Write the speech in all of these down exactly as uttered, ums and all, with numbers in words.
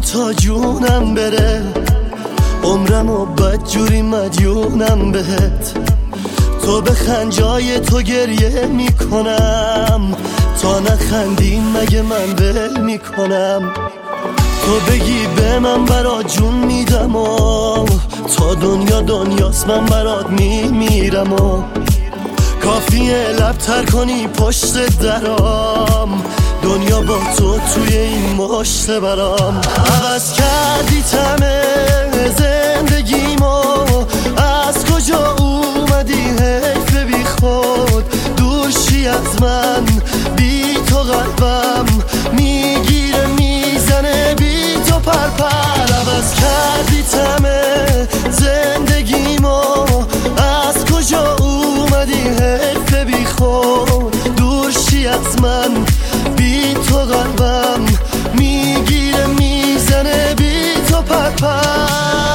تا جونم بره، عمرم و بدجوری مدیونم بهت. تو بخند جای تو گریه میکنم، تا نخندی مگه من ول میکنم. تو بگی به من برات جون میدم و تا دنیا دنیاست من برات میمیرم و کافیه لب تر کنی پشت درام، دنیا با تو توی این مشت برام. عوض کردی تمه زندگیمو، از کجا اومدی حیف بی خود، دور شی از من بی تو قلبم میگیره میزنه بی تو پرپر. عوض کردی تمه زندگیمو، از کجا اومدی حیف بی خود، دور شی از من بی تو قلبم میگیره میزنه بی تو پرپر.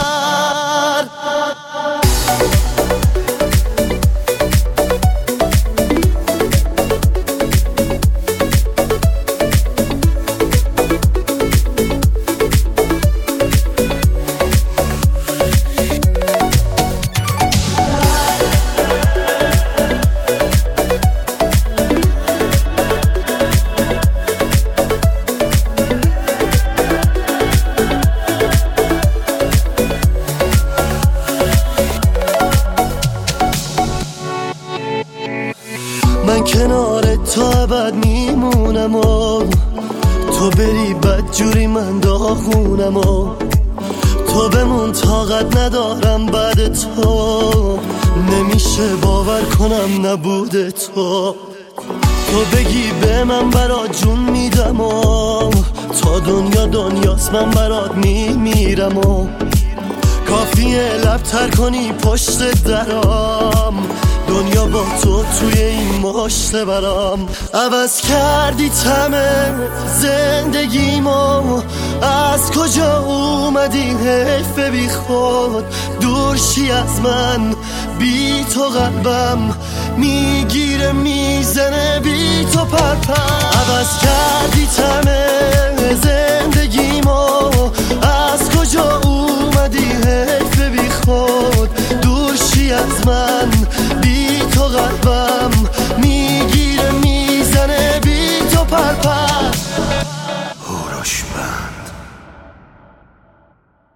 من کنار تا ابد میمونم و تو بری بدجوری من داغونم و تو بمون طاقت ندارم بعد تو، نمیشه باور کنم نبود تو. تو بگی به من برات جون میدم و تا دنیا دنیاست من برات میمیرم و کافیه لب تر کنی پشت درام، دنیا با تو توی این مشت برام. عوض کردی تمه زندگیمو، از کجا اومدی حیف بی خود، دور شی از من بی تو قلبم میگیره میزنه بی تو